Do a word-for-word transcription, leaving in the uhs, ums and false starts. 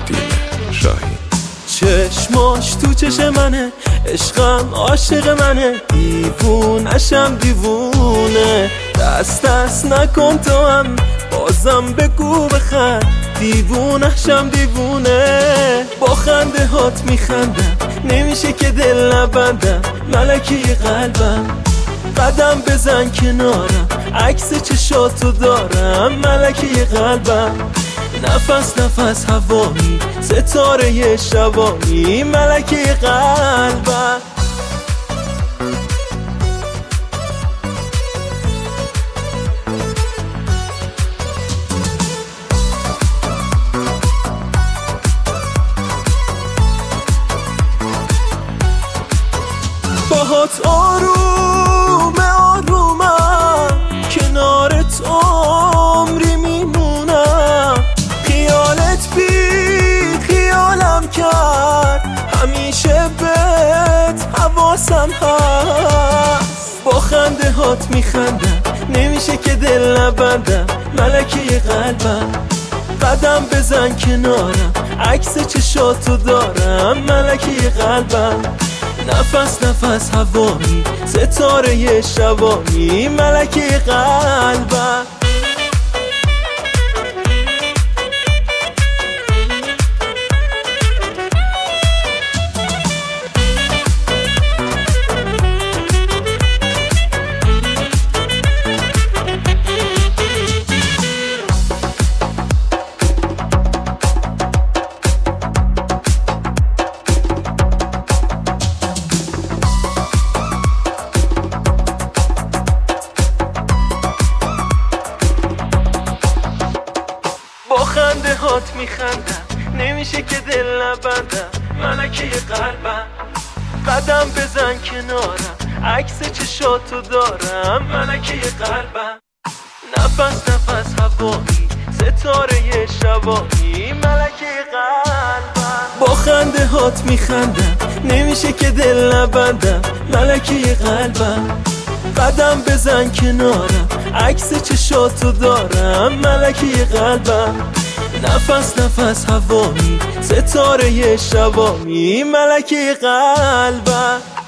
دیل شاهین. چشماش تو چش منه، عشقم عاشق منه، دیوونشم دیوونه. دست دست نکن تو هم، بازم بگو بخند، دیوونشم دیوونه. با خنده هات میخندم، نمیشه که دل نبندم، ملکی قلبم. قدم بزن کنارم، عکس چشاتو دارم، ملکی قلبم. نفس نفس هوایی، ستاره شبانی، ملکی قلبم. باهات آروم آرومم، کنارت عمری میمونم. خیالت بی خیالم کرد، همیشه بهت حواسم هست. با خنده هات میخندم، نمیشه که دل نبندم، ملکی قلبم. قدم بزن کنارم، عکس چشاتو دارم، ملکی قلبم. نفس نفس هوایی، ستاره شبانی، ملکی قلبم. با خنده هات میخندم، نمیشه که دل نبندم، ملکی قلبم. قدم بزن کنارم، عکس چشاتو دارم، ملکی قلبم. نفس نفس هوایی، ستاره شبانی، ملکی قلبم. با خنده هات میخندم، نمیشه که دل نبندم، ملکی قلبم. قدم بزن کنارم، عکس چشاتو دارم، ملکی قلبم. نفس نفس هوایی، ستاره شبانی، ملکی قلبم.